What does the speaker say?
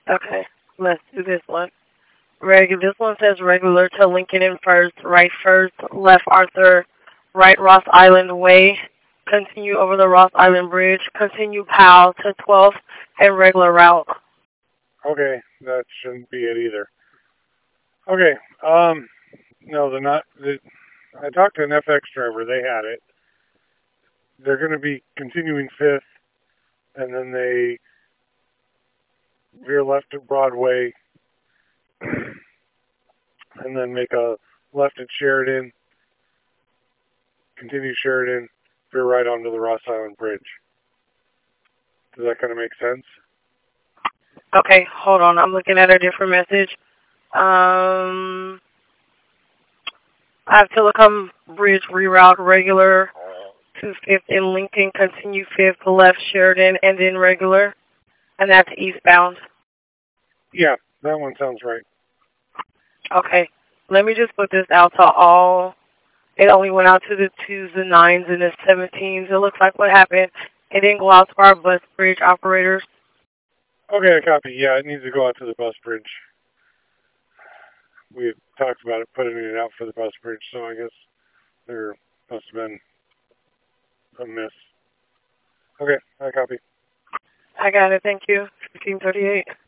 Okay, let's do this one. This one says regular to Lincoln and First, left Arthur, right Ross Island Way, continue over the Ross Island Bridge, continue Powell to 12th, and regular route. Okay, that shouldn't be it either. Okay, no, they're not. I talked to an FX driver. They had it. They're going to be continuing 5th, and then they veer left at Broadway, and then make a left at Sheridan, continue Sheridan, veer right onto the Ross Island Bridge. Does that kind of make sense? Okay, hold on. I'm looking at a different message. Um, I have Telecom Bridge reroute regular to 5th in Lincoln, continue 5th left Sheridan, and then regular, and that's eastbound. Yeah, that one sounds right. Okay, let me just put this out to all. It only went out to the 2s, the 9s, and the 17s. It looks like what happened. It didn't go out to our bus bridge operators. Okay, I copy. Yeah, it needs to go out to the bus bridge. We talked about it, putting it out for the bus bridge, so I guess there must have been a miss. Okay, I copy. I got it. Thank you. 1538.